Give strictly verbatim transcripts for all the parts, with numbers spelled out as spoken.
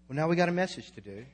Well, now we got a message to do.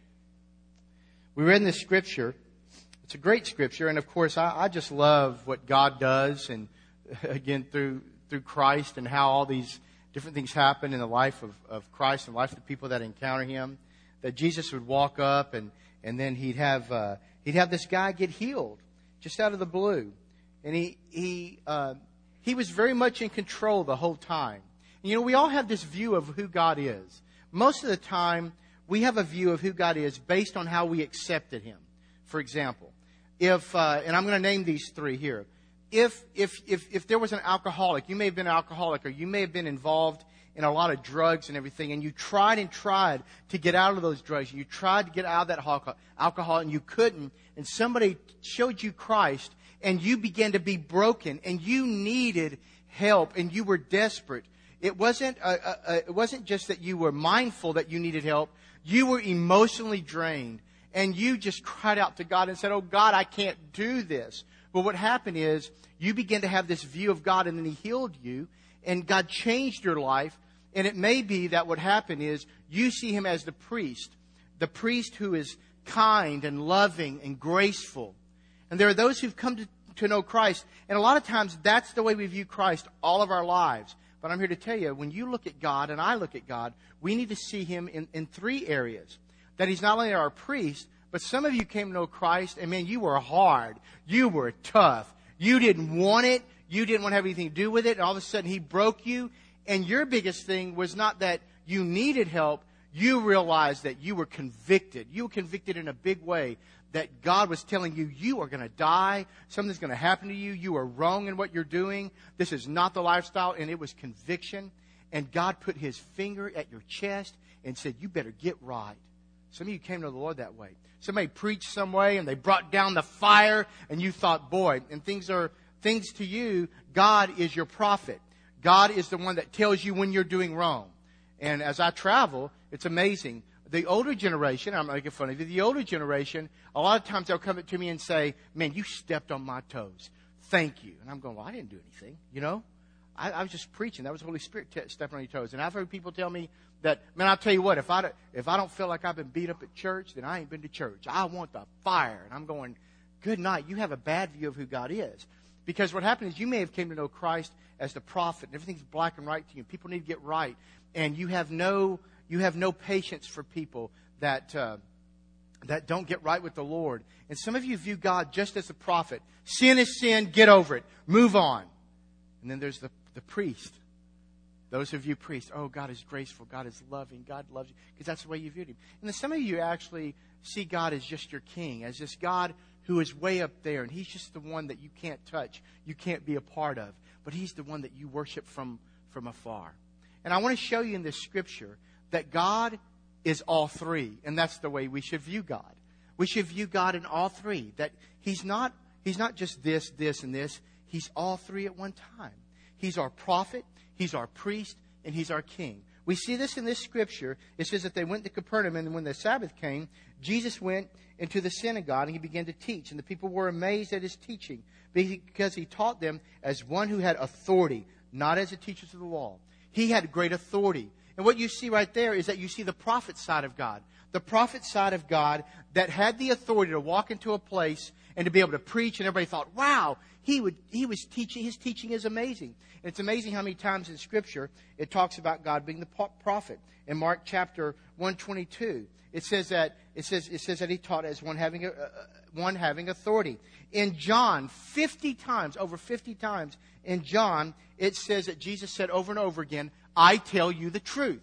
We read in this scripture. It's a great scripture, and of course, I, I just love what God does, and again through through Christ, and how all these different things happen in the life of, of Christ and the life of the people that encounter Him. That Jesus would walk up, and and then he'd have uh, he'd have this guy get healed just out of the blue, and he he uh, he was very much in control the whole time. And, you know, we all have this view of who God is. Most of the time, we have a view of who God is based on how we accepted Him. For example, if, uh, and I'm going to name these three here. If, if, if, if there was an alcoholic, you may have been an alcoholic, or you may have been involved in a lot of drugs and everything, and you tried and tried to get out of those drugs. You tried to get out of that alcohol, and you couldn't. And somebody showed you Christ, and you began to be broken, and you needed help, and you were desperate. It wasn't, a, a, a, it wasn't just that you were mindful that you needed help. You were emotionally drained, and you just cried out to God and said, "Oh God, I can't do this." But what happened is you began to have this view of God, and then He healed you, and God changed your life. And it may be that what happened is you see Him as the priest, the priest who is kind and loving and graceful. And there are those who've come to, to know Christ, and a lot of times that's the way we view Christ all of our lives. But I'm here to tell you, when you look at God and I look at God, we need to see Him in, in three areas. That He's not only our priest, but some of you came to know Christ, and man, you were hard. You were tough. You didn't want it. You didn't want to have anything to do with it. And all of a sudden, He broke you. And your biggest thing was not that you needed help. You realized that you were convicted. You were convicted in a big way. That God was telling you, you are going to die. Something's going to happen to you. You are wrong in what you're doing. This is not the lifestyle. And it was conviction. And God put His finger at your chest and said, you better get right. Some of you came to the Lord that way. Somebody preached some way and they brought down the fire. And you thought, boy, and things are things to you. God is your prophet. God is the one that tells you when you're doing wrong. And as I travel, it's amazing. The older generation, I'm making fun of you, the older generation, a lot of times they'll come up to me and say, "Man, you stepped on my toes. Thank you." And I'm going, "Well, I didn't do anything, you know. I, I was just preaching. That was the Holy Spirit t- stepping on your toes." And I've heard people tell me that, man, I'll tell you what, if I, if I don't feel like I've been beat up at church, then I ain't been to church. I want the fire. And I'm going, good night. You have a bad view of who God is. Because what happened is you may have came to know Christ as the prophet, and everything's black and white to you. People need to get right. And you have no... You have no patience for people that uh, that don't get right with the Lord. And some of you view God just as a prophet. Sin is sin. Get over it. Move on. And then there's the, the priest. Those who view priests. Oh, God is graceful. God is loving. God loves you. Because that's the way you viewed Him. And then some of you actually see God as just your king. As this God who is way up there. And He's just the one that you can't touch. You can't be a part of. But He's the one that you worship from, from afar. And I want to show you in this scripture that God is all three. And that's the way we should view God. We should view God in all three. That He's not, He's not just this, this, and this. He's all three at one time. He's our prophet, He's our priest, and He's our king. We see this in this scripture. It says that they went to Capernaum, and when the Sabbath came, Jesus went into the synagogue, and He began to teach. And the people were amazed at His teaching, because He taught them as one who had authority, not as the teachers of the law. He had great authority. And what you see right there is that you see the prophet side of God. The prophet side of God that had the authority to walk into a place and to be able to preach. And everybody thought, wow, he would he was teaching. His teaching is amazing. And it's amazing how many times in Scripture it talks about God being the prophet. In Mark chapter one twenty-two, it says that it says it says that He taught as one having a, uh, one having authority. In John, fifty times, over fifty times in John, it says that Jesus said over and over again, "I tell you the truth."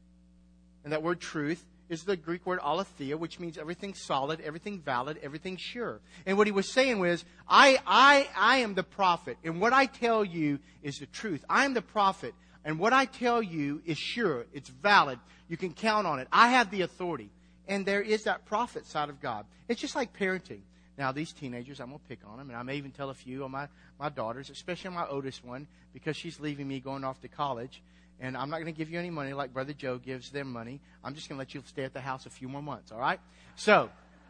And that word truth is the Greek word aletheia, which means everything solid, everything valid, everything sure. And what He was saying was, I, I, I am the prophet, and what I tell you is the truth. I am the prophet, and what I tell you is sure. It's valid. You can count on it. I have the authority. And there is that prophet side of God. It's just like parenting. Now, these teenagers, I'm going to pick on them, and I may even tell a few of my, my daughters, especially my oldest one, because she's leaving me going off to college. And I'm not going to give you any money like Brother Joe gives them money. I'm just going to let you stay at the house a few more months, all right? So,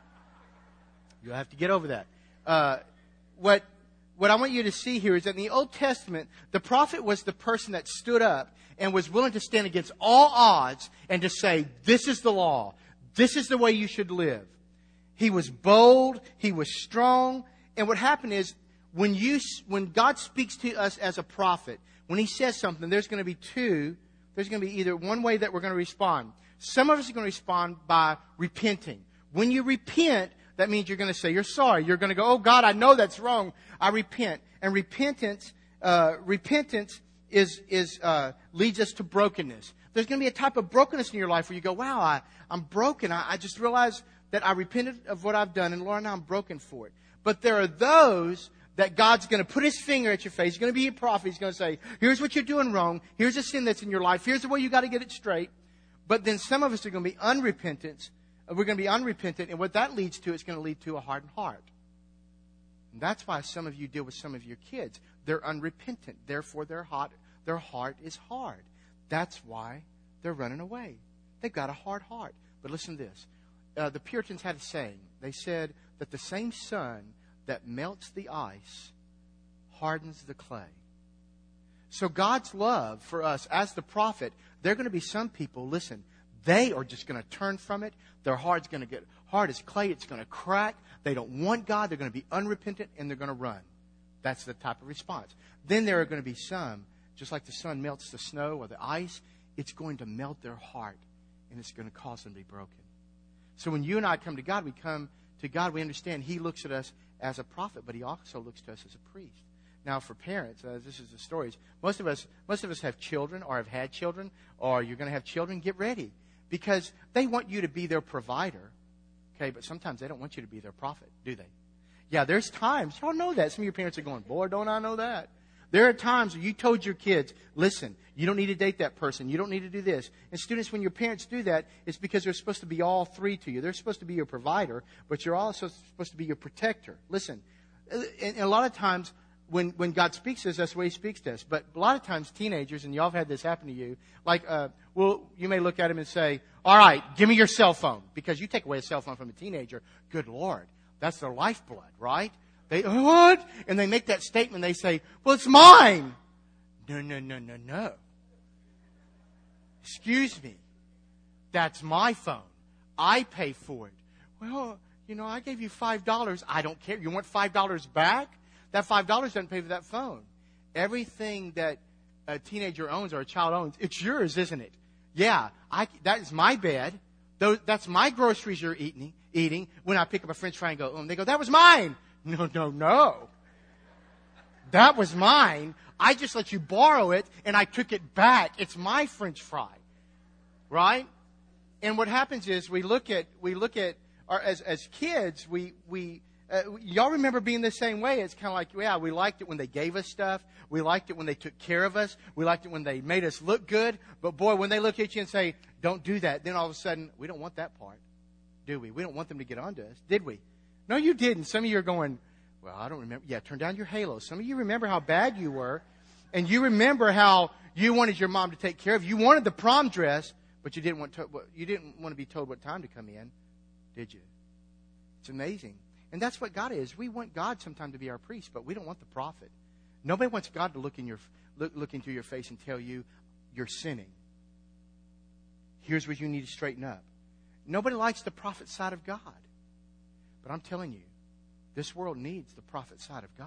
you'll have to get over that. Uh, what, what I want you to see here is that in the Old Testament, the prophet was the person that stood up and was willing to stand against all odds and to say, this is the law. This is the way you should live. He was bold. He was strong. And what happened is, when you, when God speaks to us as a prophet, when He says something, there's going to be two. There's going to be either one way that we're going to respond. Some of us are going to respond by repenting. When you repent, that means you're going to say you're sorry. You're going to go, oh God, I know that's wrong. I repent. And repentance, uh, repentance is, is, uh, leads us to brokenness. There's going to be a type of brokenness in your life where you go, wow, I, I'm broken. I, I just realized that I repented of what I've done, and Lord, now I'm broken for it. But there are those that God's going to put His finger at your face. He's going to be a prophet. He's going to say, here's what you're doing wrong. Here's a sin that's in your life. Here's the way you got to get it straight. But then some of us are going to be unrepentant. We're going to be unrepentant. And what that leads to is going to lead to a hardened heart. And that's why some of you deal with some of your kids. They're unrepentant. Therefore, their heart, their heart is hard. That's why they're running away. They've got a hard heart. But listen to this. Uh, the Puritans had a saying. They said that the same sun that melts the ice hardens the clay. So God's love for us as the prophet, there are going to be some people, listen, they are just going to turn from it. Their heart's going to get hard as clay. It's going to crack. They don't want God. They're going to be unrepentant, and they're going to run. That's the type of response. Then there are going to be some, just like the sun melts the snow or the ice, it's going to melt their heart, and it's going to cause them to be broken. So when you and I come to God, we come to God, we understand He looks at us as a prophet, but He also looks to us as a priest. Now, for parents, uh, this is the stories. Most of us, most of us have children, or have had children, or you're going to have children. Get ready, because they want you to be their provider. Okay, but sometimes they don't want you to be their prophet, do they? Yeah, there's times y'all know that. Some of your parents are going, "Boy, don't I know that." There are times where you told your kids, "Listen, you don't need to date that person. You don't need to do this." And students, when your parents do that, it's because they're supposed to be all three to you. They're supposed to be your provider, but you're also supposed to be your protector. Listen, and a lot of times when, when God speaks to us, that's the way He speaks to us. But a lot of times teenagers, and y'all have had this happen to you, like, uh, well, you may look at them and say, "All right, give me your cell phone." Because you take away a cell phone from a teenager, good Lord, that's their lifeblood, right? They, what? And they make that statement. They say, "Well, it's mine." No, no, no, no, no. Excuse me. That's my phone. I pay for it. Well, you know, I gave you five dollars. I don't care. You want five dollars back? That five dollars doesn't pay for that phone. Everything that a teenager owns or a child owns, it's yours, isn't it? Yeah, I, that is my bed. Those, that's my groceries you're eating. Eating. When I pick up a French fry and go, oh, they go, "That was mine." No, no, no. That was mine. I just let you borrow it, and I took it back. It's my French fry. Right? And what happens is we look at, we look at, our, as, as kids, we, we, uh, y'all remember being the same way. It's kind of like, yeah, we liked it when they gave us stuff. We liked it when they took care of us. We liked it when they made us look good. But boy, when they look at you and say, "Don't do that," then all of a sudden, we don't want that part, do we? We don't want them to get onto us, did we? No, you didn't. Some of you are going, "Well, I don't remember." Yeah, turn down your halo. Some of you remember how bad you were. And you remember how you wanted your mom to take care of you. You wanted the prom dress, but you didn't want to, you didn't want to be told what time to come in, did you? It's amazing. And that's what God is. We want God sometimes to be our priest, but we don't want the prophet. Nobody wants God to look in your look, look into your face and tell you you're sinning. Here's what you need to straighten up. Nobody likes the prophet side of God. But I'm telling you, this world needs the prophet side of God.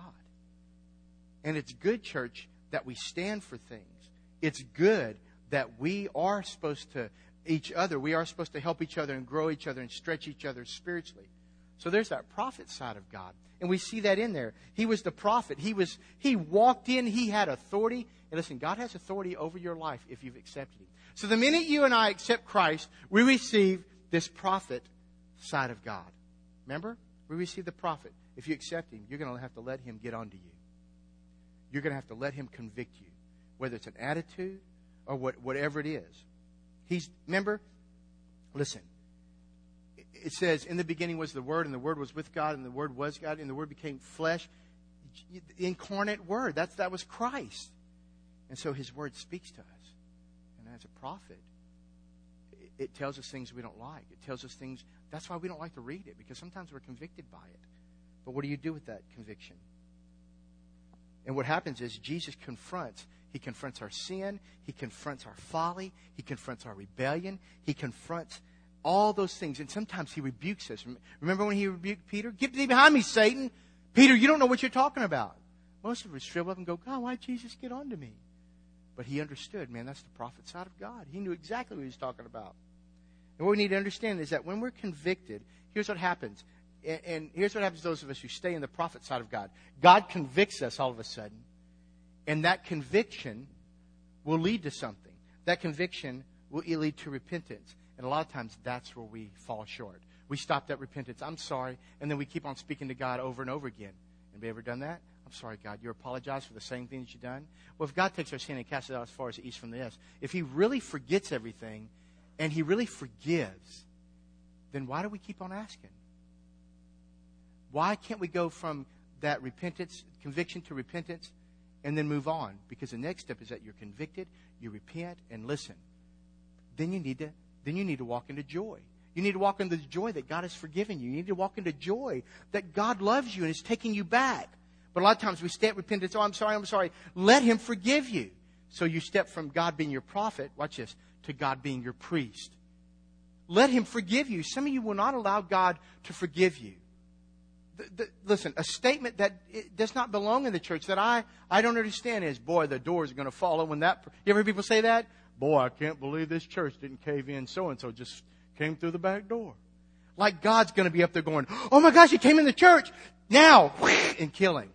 And it's good, church, that we stand for things. It's good that we are supposed to each other. We are supposed to help each other and grow each other and stretch each other spiritually. So there's that prophet side of God. And we see that in there. He was the prophet. He was, he walked in. He had authority. And listen, God has authority over your life if you've accepted Him. So the minute you and I accept Christ, we receive this prophet side of God. Remember? We receive the prophet. If you accept Him, you're going to have to let Him get onto you. You're going to have to let Him convict you, whether it's an attitude or what, whatever it is. He's, remember, listen, it says, in the beginning was the Word, and the Word was with God, and the Word was God, and the Word became flesh. The incarnate Word, that's, that was Christ. And so His Word speaks to us. And as a prophet, it tells us things we don't like. It tells us things. That's why we don't like to read it, because sometimes we're convicted by it. But what do you do with that conviction? And what happens is Jesus confronts. He confronts our sin. He confronts our folly. He confronts our rebellion. He confronts all those things. And sometimes he rebukes us. Remember when he rebuked Peter? Get thee behind me, Satan. Peter, you don't know what you're talking about. Most of us shrivel up and go, God, why'd Jesus get on to me? But he understood, man, that's the prophet side of God. He knew exactly what he was talking about. And what we need to understand is that when we're convicted, here's what happens. And, and here's what happens to those of us who stay in the prophet side of God. God convicts us all of a sudden. And that conviction will lead to something. That conviction will lead to repentance. And a lot of times that's where we fall short. We stop that repentance. I'm sorry. And then we keep on speaking to God over and over again. Anybody ever done that? I'm sorry, God. You apologize for the same thing that you've done? Well, if God takes our sin and casts it out as far as the east from the west, if he really forgets everything and he really forgives, then why do we keep on asking? Why can't we go from that repentance, conviction to repentance, and then move on? Because the next step is that you're convicted, you repent, and listen. Then you need to, then you need to walk into joy. You need to walk into the joy that God has forgiven you. You need to walk into joy that God loves you and is taking you back. But a lot of times we stay at repentance. Oh, I'm sorry, I'm sorry. Let him forgive you. So you step from God being your prophet, watch this, to God being your priest. Let him forgive you. Some of you will not allow God to forgive you. The, the, listen, a statement that it does not belong in the church that I, I don't understand is, boy, the doors are going to fall in when that... You ever hear people say that? Boy, I can't believe this church didn't cave in. So-and-so just came through the back door. Like God's going to be up there going, oh my gosh, he came in the church. Now, and killing.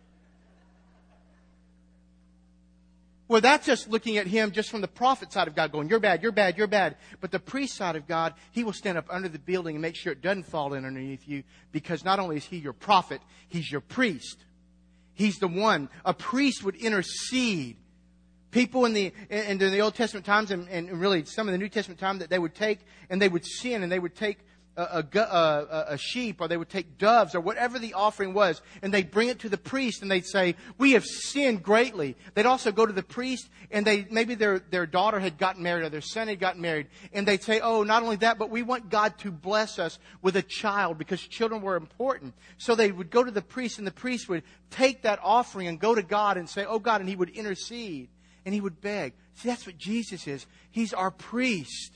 Well, that's just looking at him just from the prophet side of God going, you're bad, you're bad, you're bad. But the priest side of God, he will stand up under the building and make sure it doesn't fall in underneath you, because not only is he your prophet, he's your priest. He's the one. A priest would intercede. People in the in the Old Testament times and, and really some of the New Testament time that they would take and they would sin and they would take A, a, a, a sheep, or they would take doves, or whatever the offering was, and they'd bring it to the priest, and they'd say, we have sinned greatly. They'd also go to the priest, and they maybe their, their daughter had gotten married, or their son had gotten married, and they'd say, oh, not only that, but we want God to bless us with a child, because children were important. So they would go to the priest, and the priest would take that offering and go to God and say, oh God, and he would intercede, and he would beg. See, that's what Jesus is. He's our priest.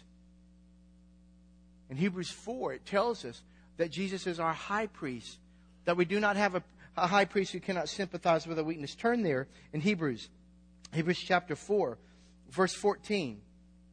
In Hebrews four, it tells us that Jesus is our high priest, that we do not have a, a high priest who cannot sympathize with our weakness. Turn there in Hebrews, Hebrews chapter four, verse fourteen.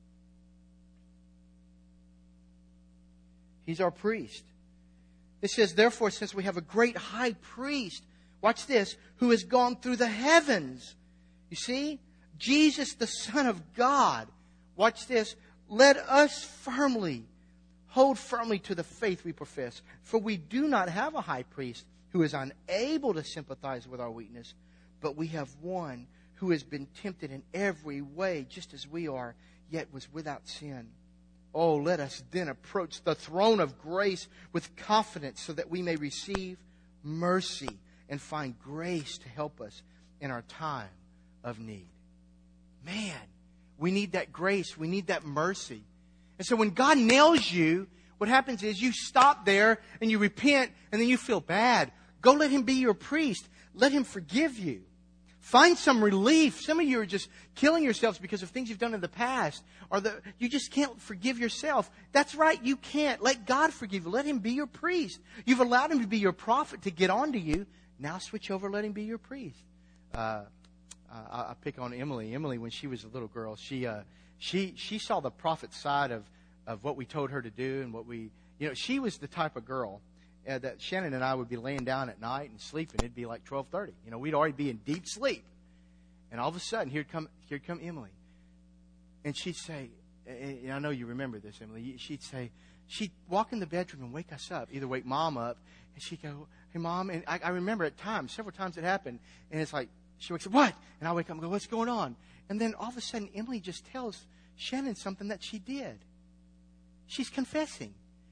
He's our priest. It says, therefore, since we have a great high priest, watch this, who has gone through the heavens. You see, Jesus, the Son of God, watch this, let us firmly hold firmly to the faith we profess. For we do not have a high priest who is unable to sympathize with our weakness, but we have one who has been tempted in every way, just as we are, yet was without sin. Oh, let us then approach the throne of grace with confidence, so that we may receive mercy and find grace to help us in our time of need. Man, we need that grace. We need that mercy. And so when God nails you, what happens is you stop there and you repent, and then you feel bad. Go let him be your priest. Let him forgive you. Find some relief. Some of you are just killing yourselves because of things you've done in the past, or the, you just can't forgive yourself. That's right, you can't. Let God forgive you. Let him be your priest. You've allowed him to be your prophet to get on to you. Now switch over, let him be your priest. Uh, I, I pick on Emily. Emily, when she was a little girl, she... Uh, She she saw the prophet side of, of what we told her to do and what we, you know, she was the type of girl uh, that Shannon and I would be laying down at night and sleeping. It'd be like twelve thirty. You know, we'd already be in deep sleep. And all of a sudden, here'd come, here'd come Emily. And she'd say, and I know you remember this, Emily, she'd say, she'd walk in the bedroom and wake us up, either wake Mom up, and she'd go, hey, Mom, and I, I remember at times, several times it happened, and it's like, she wakes up, what? And I wake up and go, what's going on? And then all of a sudden, Emily just tells Shannon something that she did. She's confessing.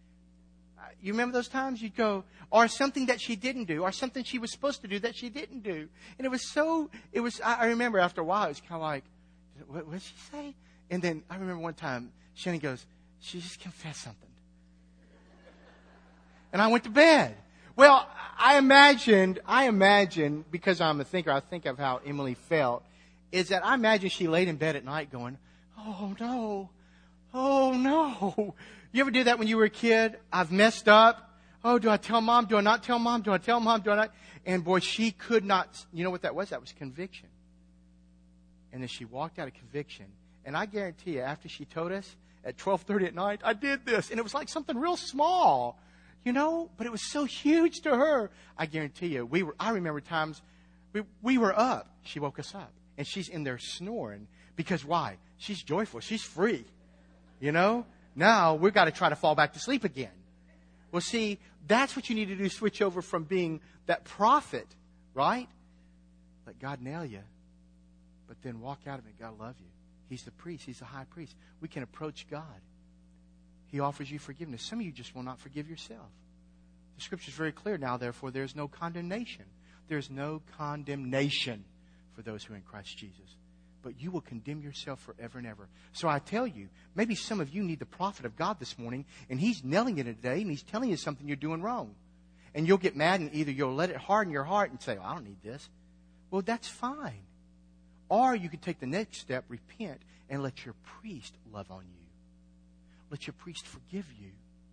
You remember those times? You'd go, or something that she didn't do, or something she was supposed to do that she didn't do. And it was so, it was, I remember after a while, it was kind of like, what, what did she say? And then I remember one time, Shannon goes, she just confessed something. And I went to bed. Well, I imagined, I imagined, because I'm a thinker, I think of how Emily felt, is that I imagine she laid in bed at night going, oh no, oh no. You ever do that when you were a kid? I've messed up. Oh, do I tell mom? Do I not tell mom? Do I tell mom? Do I not? And boy, she could not, you know what that was? That was conviction. And then she walked out of conviction. And I guarantee you, after she told us at twelve thirty at night, I did this. And it was like something real small, you know, but it was so huge to her. I guarantee you, we were, I remember times we, we were up. She woke us up. And she's in there snoring. Because why? She's joyful. She's free. You know? Now we've got to try to fall back to sleep again. Well, see, that's what you need to do. Switch over from being that prophet, right? Let God nail you. But then walk out of it. God love you. He's the priest. He's the high priest. We can approach God. He offers you forgiveness. Some of you just will not forgive yourself. The Scripture is very clear now, therefore, there's no condemnation. There's no condemnation for those who are in Christ Jesus. But you will condemn yourself forever and ever. So I tell you, maybe some of you need the prophet of God this morning, and he's nailing it today, and he's telling you something you're doing wrong. And you'll get mad, and either you'll let it harden your heart and say, oh, I don't need this. Well, that's fine. Or you can take the next step, repent, and let your priest love on you. Let your priest forgive you.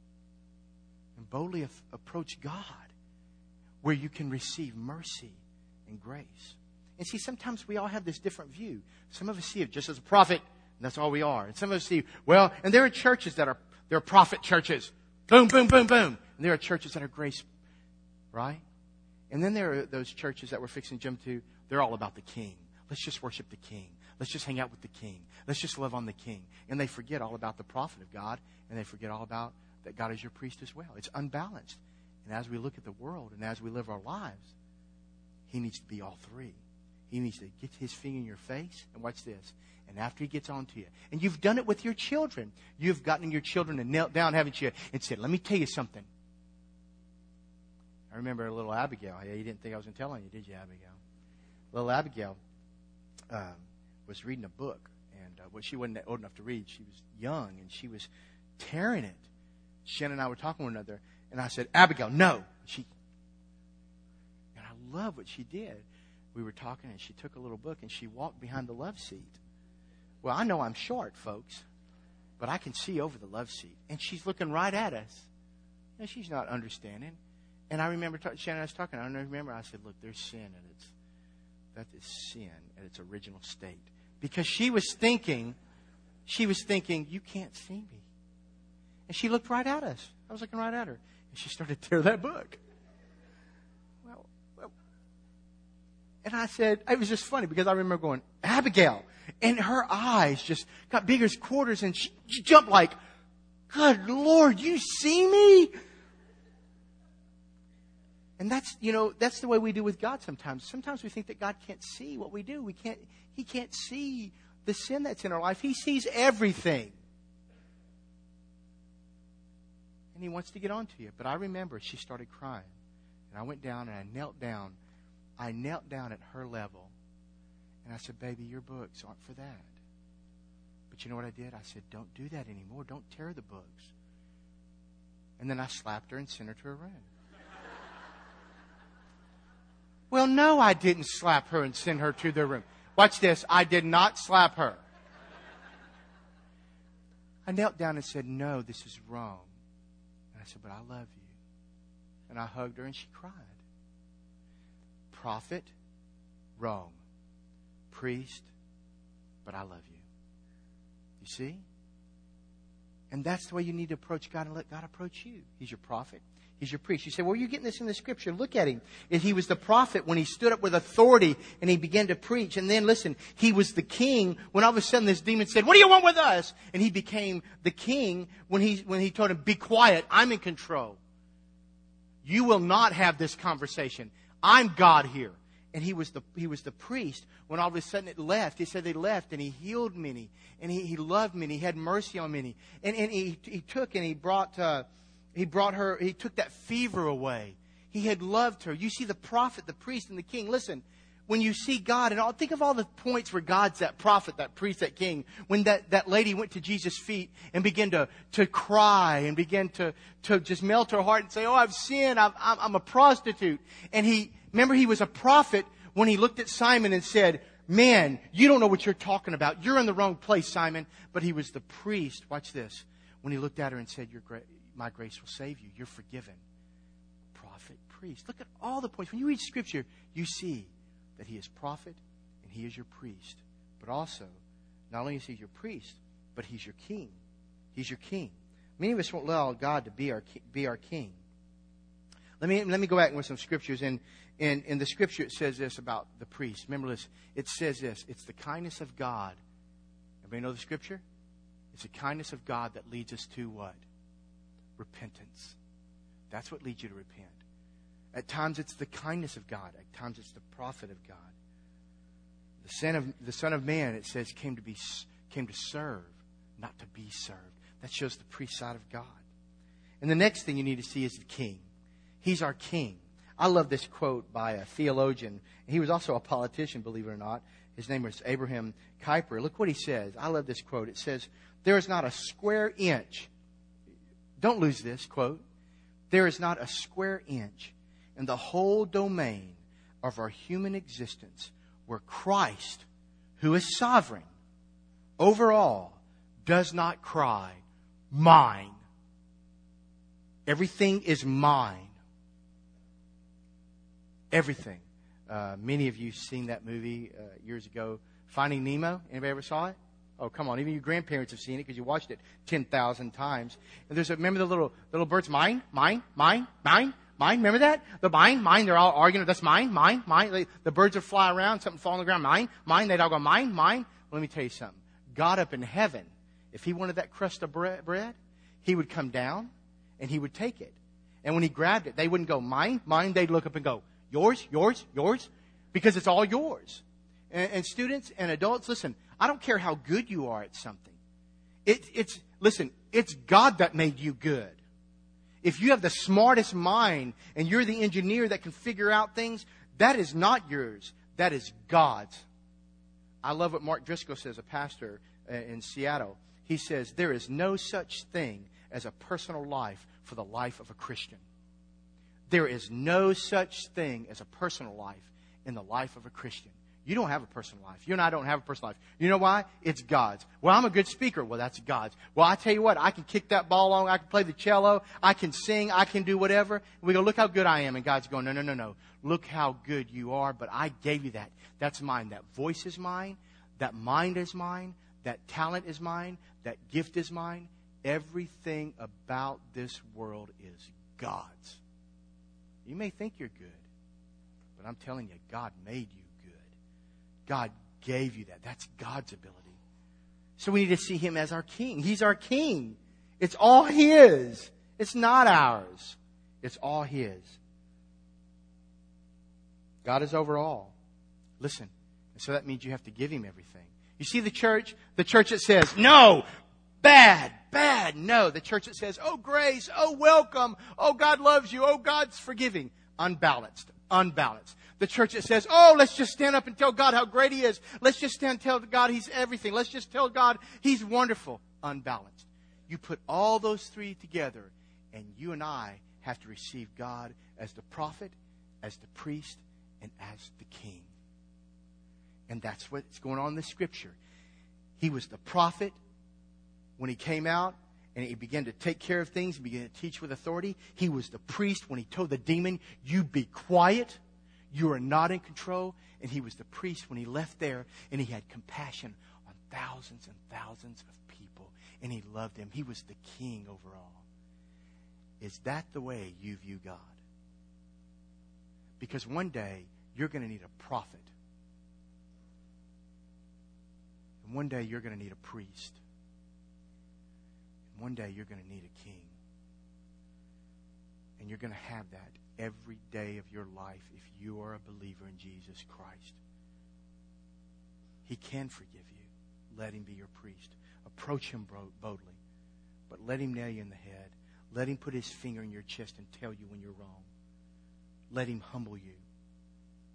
And boldly af- approach God, where you can receive mercy and grace. And see, sometimes we all have this different view. Some of us see it just as a prophet, and that's all we are. And some of us see, well, and there are churches that are, they're prophet churches. Boom, boom, boom, boom. And there are churches that are grace, right? And then there are those churches that we're fixing to jump to, they're all about the king. Let's just worship the king. Let's just hang out with the king. Let's just love on the king. And they forget all about the prophet of God, and they forget all about that God is your priest as well. It's unbalanced. And as we look at the world and as we live our lives, he needs to be all three. He needs to get his finger in your face, and watch this. And after he gets on to you, and you've done it with your children. You've gotten your children and knelt down, haven't you, and said, let me tell you something. I remember a little Abigail. Yeah, you didn't think I was going to tell on you, did you, Abigail? Little Abigail um, was reading a book, and uh, well, she wasn't old enough to read. She was young, and she was tearing it. Shannon and I were talking to one another, and I said, Abigail, no. She, and I love what she did. We were talking, and she took a little book, and she walked behind the love seat. Well, I know I'm short, folks, but I can see over the love seat. And she's looking right at us. And she's not understanding. And I remember, ta- Shannon and I was talking, I remember, I said, look, there's sin, and it's, that is sin at its original state. Because she was thinking, she was thinking, you can't see me. And she looked right at us. I was looking right at her. And she started to tear that book. And I said, it was just funny because I remember going, Abigail. And her eyes just got big as quarters, and she, she jumped like, good Lord, you see me? And that's, you know, that's the way we do with God sometimes. Sometimes we think that God can't see what we do. We can't, He can't see the sin that's in our life. He sees everything. And He wants to get on to you. But I remember she started crying. And I went down and I knelt down. I knelt down at her level, and I said, baby, your books aren't for that. But you know what I did? I said, don't do that anymore. Don't tear the books. And then I slapped her and sent her to her room. Well, no, I didn't slap her and send her to the room. Watch this. I did not slap her. I knelt down and said, no, this is wrong. And I said, but I love you. And I hugged her, and she cried. Prophet, wrong. Priest, but I love you. You see? And that's the way you need to approach God and let God approach you. He's your prophet. He's your priest. You say, well, you're getting this in the Scripture. Look at him. If he was the prophet when he stood up with authority and he began to preach. And then, listen, he was the king when all of a sudden this demon said, what do you want with us? And he became the king when he, when he told him, be quiet. I'm in control. You will not have this conversation. I'm God here. And he was the he was the priest when all of a sudden it left. He said they left, and he healed many, and he, he loved many, he had mercy on many, and and he he took and he brought uh, he brought her he took that fever away. He had loved her. You see, the prophet, the priest, and the king. Listen, when you see God, and all, think of all the points where God's that prophet, that priest, that king. When that, that lady went to Jesus' feet and began to, to cry and began to, to just melt her heart and say, oh, I've sinned. I've, I'm, I'm a prostitute. And he, remember, he was a prophet when he looked at Simon and said, man, you don't know what you're talking about. You're in the wrong place, Simon. But he was the priest. Watch this. When he looked at her and said, Your gra- my grace will save you. You're forgiven. Prophet, priest. Look at all the points. When you read Scripture, you see that he is prophet and he is your priest. But also, not only is he your priest, but he's your king. He's your king. Many of us won't allow God to be our be our king. Let me let me go back with some scriptures. In, in, in the scripture, it says this about the priest. Remember this. It says this. It's the kindness of God. Everybody know the scripture? It's the kindness of God that leads us to what? Repentance. That's what leads you to repent. At times it's the kindness of God. At times it's the prophet of God. The Son of the Son of Man, it says, came to be came to serve, not to be served. That shows the priest side of God. And the next thing you need to see is the king. He's our king. I love this quote by a theologian. He was also a politician, believe it or not. His name was Abraham Kuyper. Look what he says. I love this quote. It says, there is not a square inch. Don't lose this quote. There is not a square inch in the whole domain of our human existence where Christ, who is sovereign over all, does not cry, mine. Everything is mine. Everything. Uh, many of you seen that movie uh, years ago, Finding Nemo. Anybody ever saw it? Oh, come on. Even your grandparents have seen it because you watched it ten thousand times. And there's a, remember the little, the little birds? Mine, mine, mine, mine, mine. Remember that? The mine, mine. They're all arguing. That's mine, mine, mine. They, the birds would fly around. Something fall on the ground. Mine, mine. They'd all go, mine, mine. Well, let me tell you something. God up in heaven, if he wanted that crust of bread, he would come down and he would take it. And when he grabbed it, they wouldn't go, mine, mine. They'd look up and go, yours, yours, yours. Because it's all yours. And, and students and adults, listen, I don't care how good you are at something. It, it's, listen, it's God that made you good. If you have the smartest mind and you're the engineer that can figure out things, that is not yours. That is God's. I love what Mark Driscoll says, a pastor in Seattle. He says, there is no such thing as a personal life for the life of a Christian. There is no such thing as a personal life in the life of a Christian. You don't have a personal life. You and I don't have a personal life. You know why? It's God's. Well, I'm a good speaker. Well, that's God's. Well, I tell you what, I can kick that ball along. I can play the cello. I can sing. I can do whatever. And we go, look how good I am. And God's going, no, no, no, no. Look how good you are, but I gave you that. That's mine. That voice is mine. That mind is mine. That talent is mine. That gift is mine. Everything about this world is God's. You may think you're good, but I'm telling you, God made you good. God gave you that. That's God's ability. So we need to see Him as our King. He's our King. It's all His. It's not ours. It's all His. God is over all. Listen. And so that means you have to give Him everything. You see the church? The church that says, no, bad, bad. No, the church that says, oh, grace, oh, welcome, oh, God loves you, oh, God's forgiving. Unbalanced, unbalanced. The church that says, oh, let's just stand up and tell God how great He is. Let's just stand and tell God He's everything. Let's just tell God He's wonderful. Unbalanced. You put all those three together, and you and I have to receive God as the prophet, as the priest, and as the king. And that's what's going on in the Scripture. He was the prophet when he came out and he began to take care of things and began to teach with authority. He was the priest when he told the demon, you be quiet. You are not in control. And he was the priest when he left there and he had compassion on thousands and thousands of people. And he loved them. He was the king over all. Is that the way you view God? Because one day you're going to need a prophet. And one day you're going to need a priest. And one day you're going to need a king. And you're going to have that every day of your life if you are a believer in Jesus Christ. He can forgive you. Let Him be your priest. Approach Him boldly. But let Him nail you in the head. Let Him put His finger in your chest and tell you when you're wrong. Let Him humble you.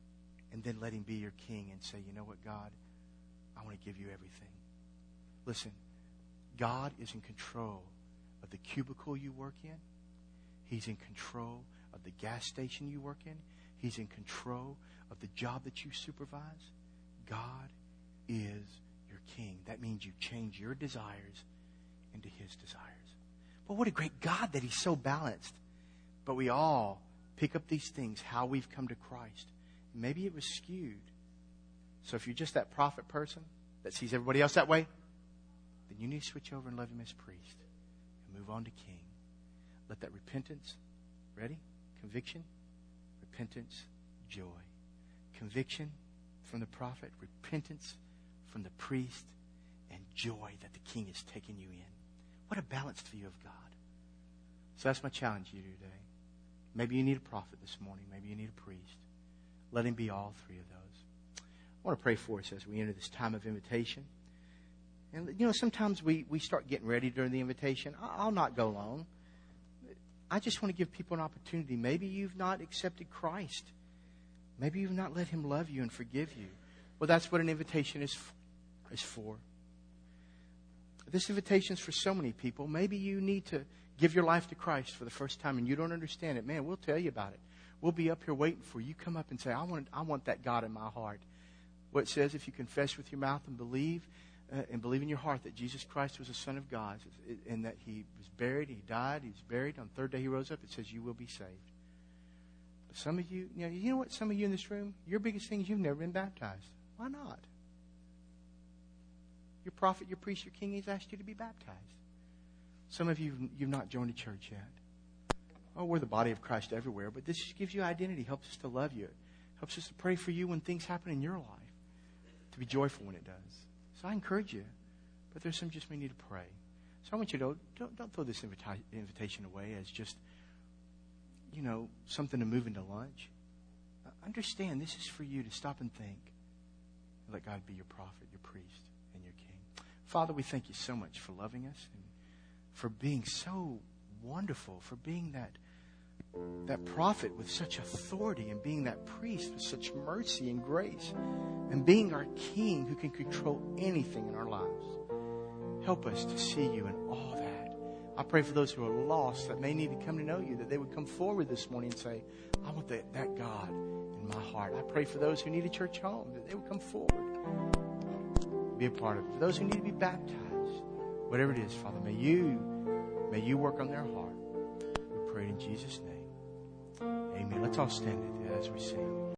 and then let him be your king and say, you know what, God, I want to give you everything. Listen, God is in control of the cubicle you work in. He's in control of the gas station you work in. He's in control of the job that you supervise. God is your king. That means you change your desires into his desires. But what a great God that he's so balanced. But we all pick up these things, how we've come to Christ. Maybe it was skewed. So if you're just that prophet person that sees everybody else that way, then you need to switch over and love him as priest and move on to king. Let that repentance, ready? Conviction, repentance, joy. Conviction from the prophet, repentance from the priest, and joy that the king is taking you in. What a balanced view of God. So that's my challenge to you today. Maybe you need a prophet this morning. Maybe you need a priest. Let him be all three of those. I want to pray for us as we enter this time of invitation. And, you know, sometimes we, we start getting ready during the invitation. I'll not go long. I just want to give people an opportunity. Maybe you've not accepted Christ. Maybe you've not let him love you and forgive you. Well, that's what an invitation is, is for. This invitation is for so many people. Maybe you need to give your life to Christ for the first time and you don't understand it. Man, we'll tell you about it. We'll be up here waiting for you. Come up and say, I want, I want that God in my heart. What it says, if you confess with your mouth and believe, uh, and believe in your heart that Jesus Christ was the Son of God and that he was buried, he died, he was buried. On the third day he rose up. It says you will be saved. But some of you, you know, you know what? Some of you in this room, your biggest thing is you've never been baptized. Why not? Your prophet, your priest, your king has asked you to be baptized. Some of you, you've not joined a church yet. Oh, we're the body of Christ everywhere, but this gives you identity, helps us to love you. Helps us to pray for you when things happen in your life, to be joyful when it does. So I encourage you, but there's some just we need to pray. So I want you to, don't, don't throw this invita- invitation away as just, you know, something to move into lunch. Uh, understand this is for you to stop and think. Let God be your prophet, your priest, and your king. Father, we thank you so much for loving us and for being so wonderful, for being that that prophet with such authority and being that priest with such mercy and grace and being our king who can control anything in our lives. Help us to see you in all that. I pray for those who are lost that may need to come to know you, that they would come forward this morning and say, I want that, that God in my heart. I pray for those who need a church home, that they would come forward, be a part of it. For those who need to be baptized, whatever it is, Father, may you, may you work on their heart. We pray it in Jesus' name. Amen. Let's all stand as we sing.